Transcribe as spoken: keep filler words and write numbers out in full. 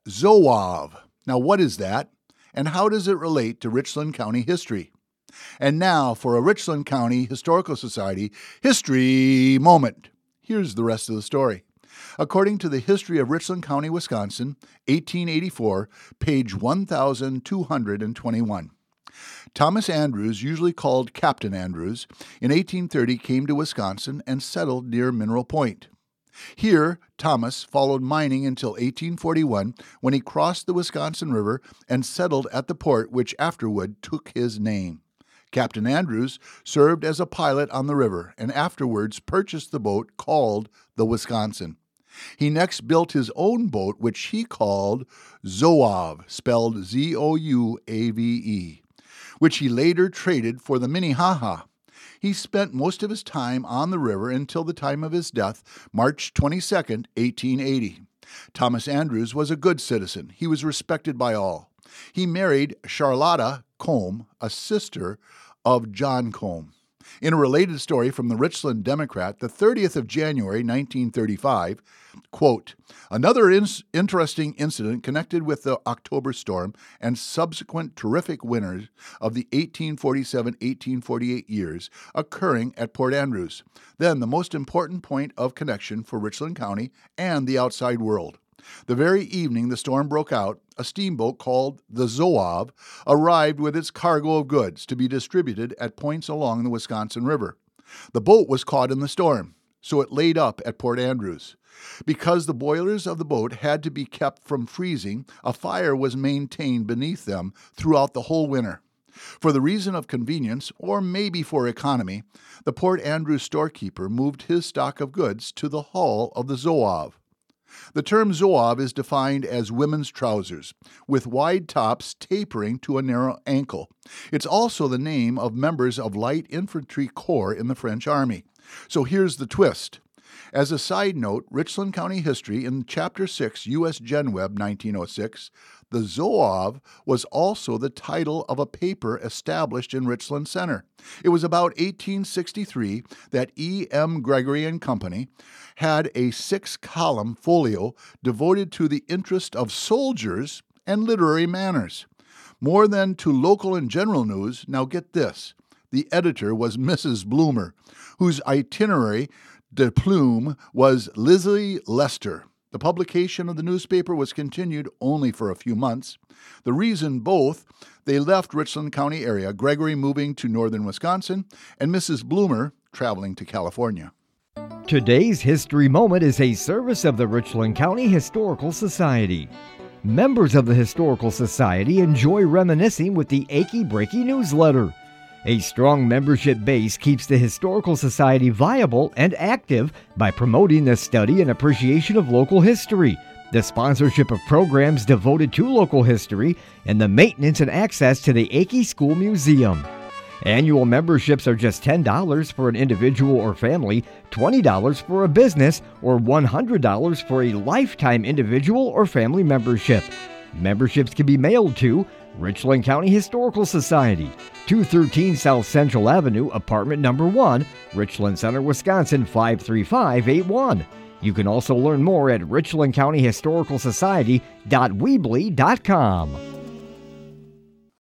Zouave. Now, what is that? And how does it relate to Richland County history? And now for a Richland County Historical Society History Moment. Here's the rest of the story. According to the History of Richland County, Wisconsin, eighteen eighty-four, page one thousand two hundred twenty-one. Thomas Andrews, usually called Captain Andrews, in eighteen thirty came to Wisconsin and settled near Mineral Point. Here, Thomas followed mining until eighteen forty-one, when he crossed the Wisconsin River and settled at the port which afterward took his name. Captain Andrews served as a pilot on the river and afterwards purchased the boat called the Wisconsin. He next built his own boat, which he called Zouave, spelled Z O U A V E, which he later traded for the Minnehaha. He spent most of his time on the river until the time of his death, March twenty-second, eighteen eighty. Thomas Andrews was a good citizen. He was respected by all. He married Charlotta Combe, a sister of John Combe. In a related story from the Richland Democrat, the thirtieth of January, nineteen thirty-five, quote, another in- interesting incident connected with the October storm and subsequent terrific winters of the eighteen forty-seven eighteen forty-eight years occurring at Port Andrews, then the most important point of connection for Richland County and the outside world. The very evening the storm broke out, a steamboat called the Zouave arrived with its cargo of goods to be distributed at points along the Wisconsin River. The boat was caught in the storm, so it laid up at Port Andrews. Because the boilers of the boat had to be kept from freezing, a fire was maintained beneath them throughout the whole winter. For the reason of convenience, or maybe for economy, the Port Andrews storekeeper moved his stock of goods to the hull of the Zouave. The term Zouave is defined as women's trousers, with wide tops tapering to a narrow ankle. It's also the name of members of Light Infantry Corps in the French Army. So here's the twist. As a side note, Richland County History in Chapter six, U S Gen Web, nineteen oh six, the Zouave was also the title of a paper established in Richland Center. It was about eighteen sixty-three that E M Gregory and Company had a six-column folio devoted to the interest of soldiers and literary manners. More than to local and general news, now get this, the editor was Missus Bloomer, whose itinerary de plume was Lizzie Lester. The publication of the newspaper was continued only for a few months. The reason both, they left Richland County area, Gregory moving to northern Wisconsin, and Missus Bloomer traveling to California. Today's History Moment is a service of the Richland County Historical Society. Members of the Historical Society enjoy reminiscing with the Achy Breaky newsletter. A strong membership base keeps the Historical Society viable and active by promoting the study and appreciation of local history, the sponsorship of programs devoted to local history, and the maintenance and access to the Achy School Museum. Annual memberships are just ten dollars for an individual or family, twenty dollars for a business, or one hundred dollars for a lifetime individual or family membership. Memberships can be mailed to Richland County Historical Society, two thirteen South Central Avenue, apartment number one, Richland Center, Wisconsin, five three five eight one. You can also learn more at richland county historical society dot weebly dot com.